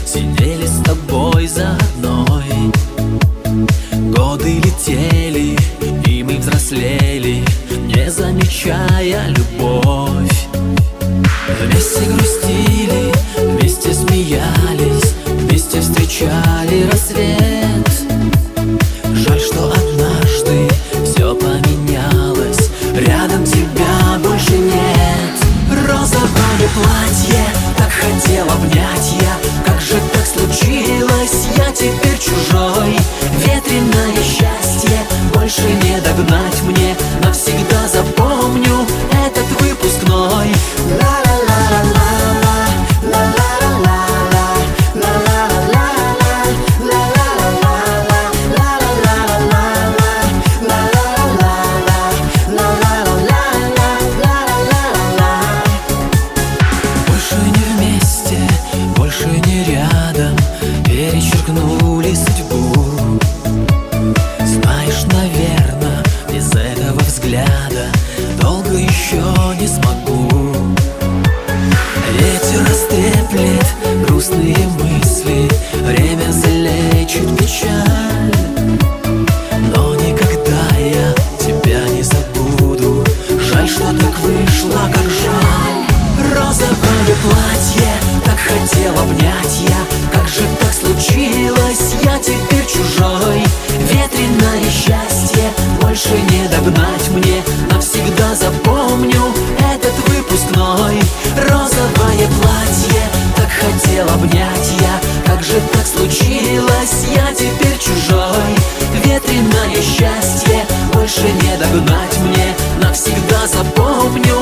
сидели с тобой за одной. Годы летели, и мы взрослели, не замечая любовь. Вместе грустили, вместе смеялись, вместе встречали рассвет. Жаль, что однажды все поменялось, рядом тебя больше нет. Розовое платье, так хотел обнять я, как же так случилось, я теперь чужой. Ветреное счастье больше не догнать мне, навсегда запомню этот выпускной. Больше не рядом, перечеркнули судьбу. Знаешь, наверно, без этого взгляда долго еще не смогу. Ветер растреплет грустные мысли, время залечит печаль. Но никогда я тебя не забуду, жаль, что так вышло, как жаль. Розовое платье, так хотел обнять я, как же так случилось, я теперь чужой. Ветреное счастье больше не догнать мне, навсегда запомню этот выпускной. Розовое платье, так хотел обнять я, как же так случилось, я теперь чужой. Ветреное счастье больше не догнать мне, навсегда запомню